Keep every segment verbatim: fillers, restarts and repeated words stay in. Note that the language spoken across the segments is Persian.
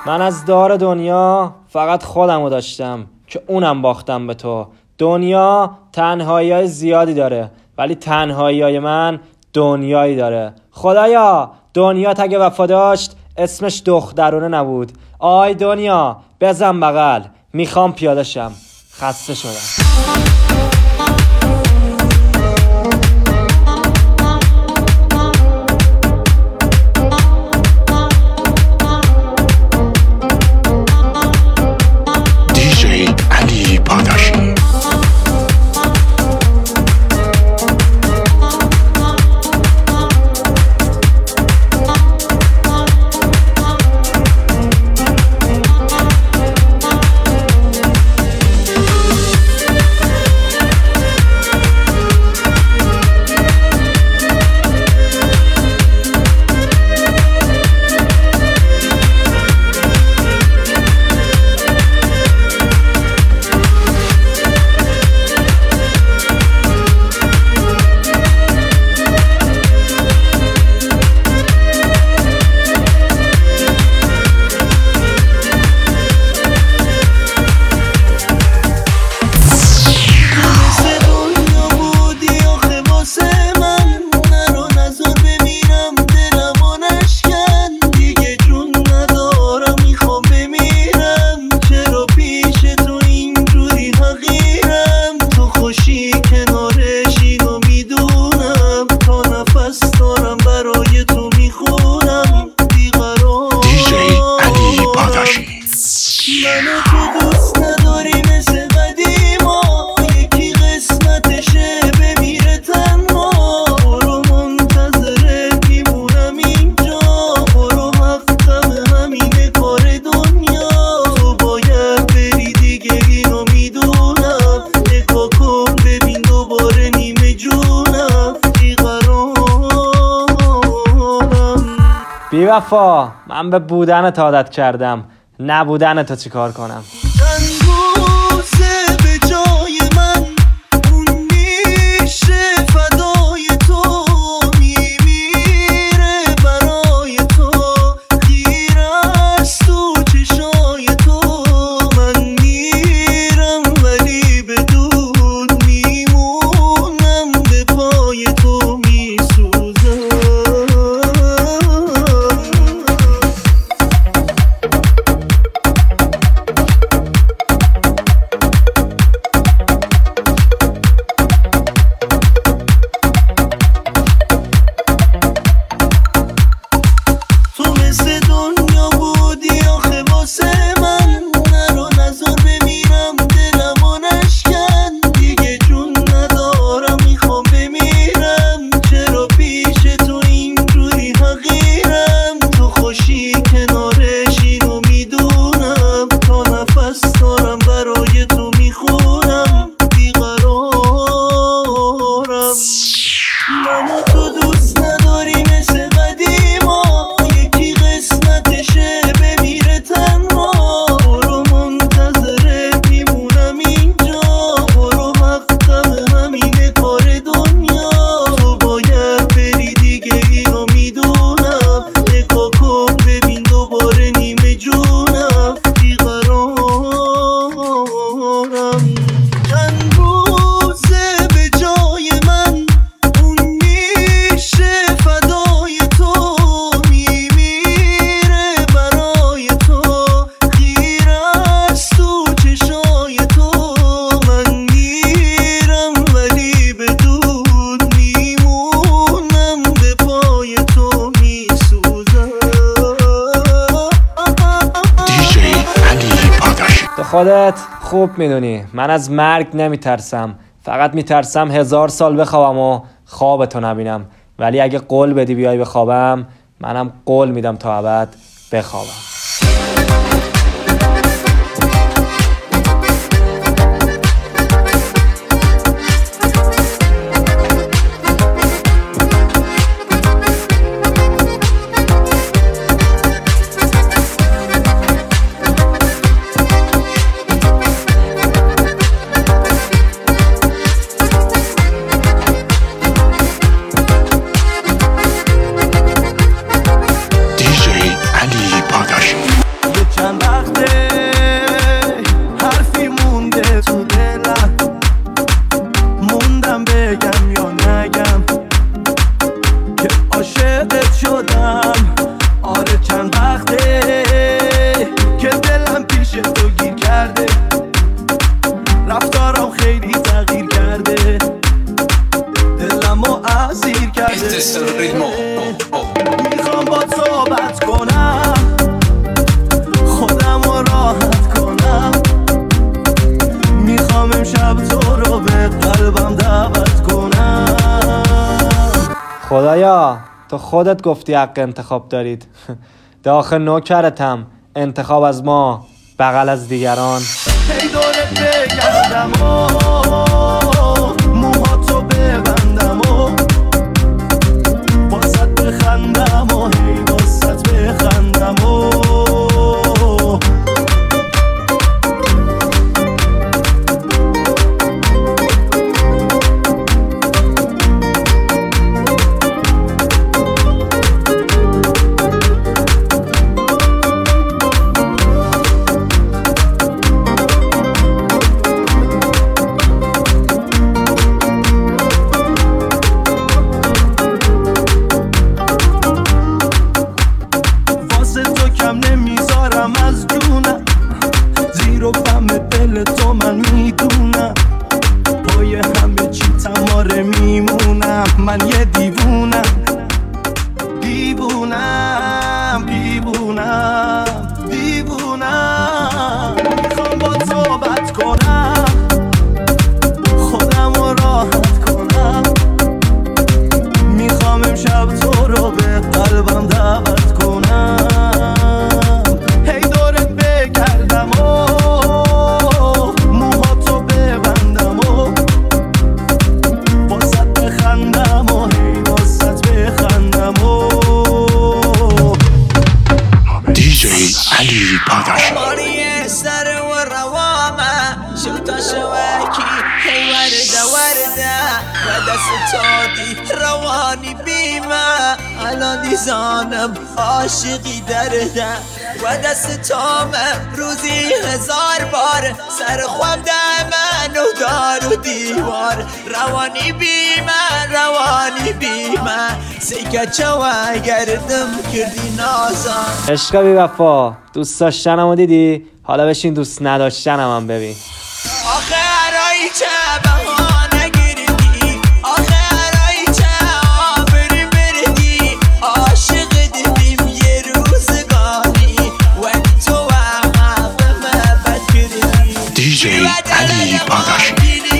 من از دار دنیا فقط خودمو داشتم که اونم باختم به تو. دنیا تنهایی های زیادی داره ولی تنهایی های من دنیایی داره. خدایا دنیا اگه وفا داشت اسمش دخترونه نبود. آی دنیا بزن بغل، میخوام پیاده شم، خسته شدم. بی وفا، من به بودن تا عادت کردم، نبودن تا چی کار کنم. خودت خوب میدونی من از مرگ نمیترسم، فقط میترسم هزار سال بخوابم و خوابتو نبینم. ولی اگه قول بدی بیای بخوابم، منم قول میدم تا ابد بخوابم. دی جی علی پاداش. وقته که دلم پیش تو گیر کرده، رفتارم خیلی تغییر کرده، دلمو اسیر کرده. میخوام با صحبت کنم، خودمو راحت کنم، میخوام امشب تو رو به قلبم دعوت کنم. خدایا تو خودت گفتی حق انتخاب دارید. داخل نوکرتم، انتخاب از ما بغل از دیگران. هی دورت بگردم و موهاتو ببندم و واسط بخندم و هی واسط بخندم و من یه دیوونم دیوونم دیوونم دیوونم. میخوام با صحبت کنم، خودمو راحت کنم، میخوام امشب تو رو به قلبم دعوت کنم. هی دورت بگردم و موهاتو ببندم و واسط بخندم و هی واسط بخندم و دیجی علی پاداش ماریه سر و روامه شوتا شوکی هی ورده ورده و دست تادی روانی بیمه الان دیزانم عاشقی درده و دست تامه روزی هزار بار سر خواب دمن و دار و دیوار روانی بیمه روانی بیمه سیکه چوه گردم کردی نازم. عشق بی وفا، دوست داشتنم رو دیدی، حالا بشین دوست نداشتنم هم ببین. آخه هرایی چه بهانه گردی، آخه هرایی چه آبری بردی، عاشق دیدیم یه روزگاری و تو وقت محبت کردی. دیجی علی پاداش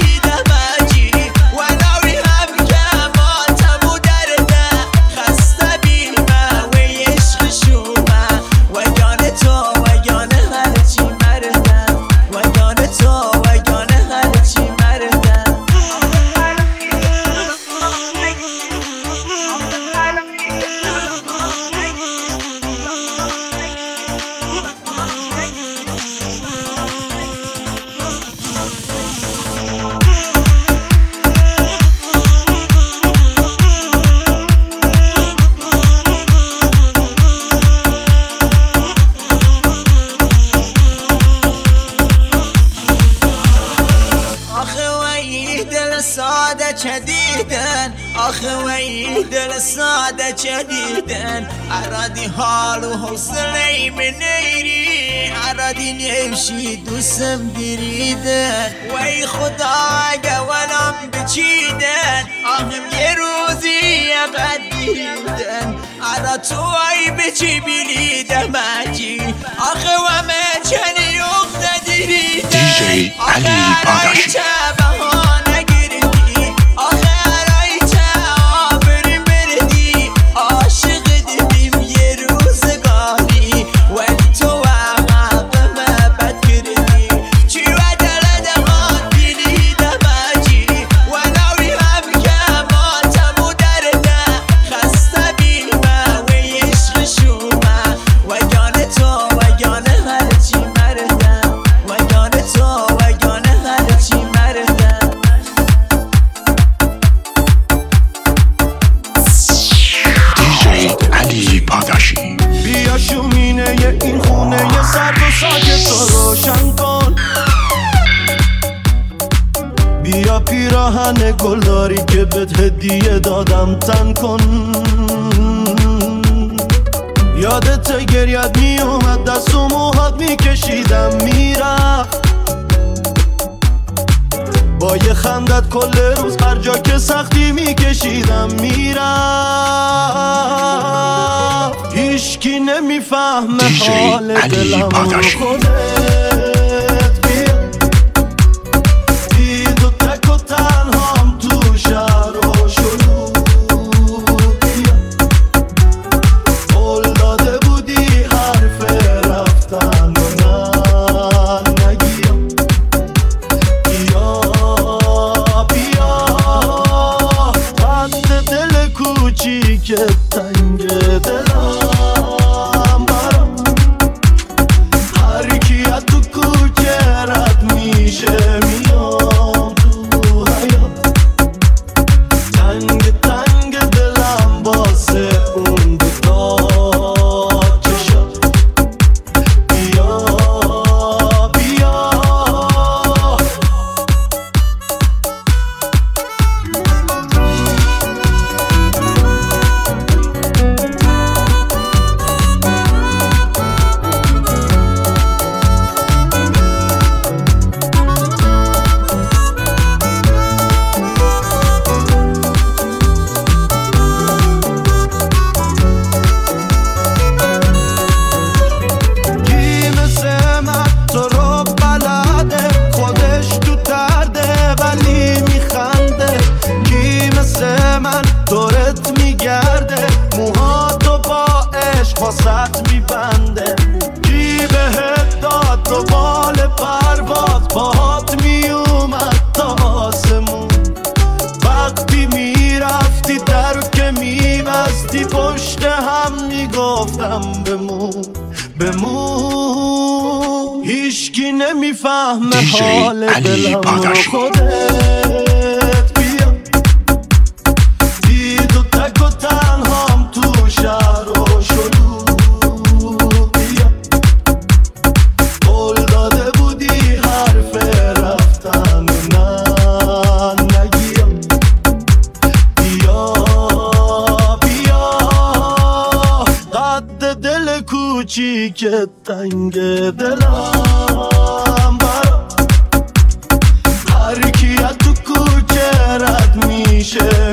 ساده چدیدن، آخه وی دل ساده چدیدن، ارادی حال و حوصله منیری، ارادی نمشی دوستم دیریدن، وی خدا اگه ولم بچیدن، آهم یه روزی ابد دیریدن، ارا تو ای بچی بیلیده مجی، آخه ومه چنی اخته دیریدن. دیجی علی پاداش پیراهن گلداری که بهت هدیه دادم تن کن، یا یادت گریت می اومد دست و موهات می کشیدم میرفت با یه خندت کل روز هر جا که سختی می کشیدم میرفت هیچکی نمی فهمه حال دلم رو خودت بیا بی تو تک و تنهام تو شهر و شلوغ بیا قول داده بودی حرف رفتن و نه نگیم بیا بیا قد دل کوچیک تنگ دلم برام هر کی از تو کوچه رد میشه میام تو حیات تنگ تنگ دلم واسه اون دوتا چشات بیا بیا دورت میگرده موهاتو با عشق واسط میبنده کی بهت داد تو بال پرواز باهات میومد تا آسمون وقتی میرفتی درو که میبستی پشت هم میگفتم بمون بمون هیچکی نمیفهمه حال دلم رو خودت بیا تک و تنهام تو شهر و شلوغ بیا قول داده بودی حرف رفتن و نه نگیم بیا بیا قد دل کوچیک تنگ دلم برام هر کی از تو کوچه رد میشه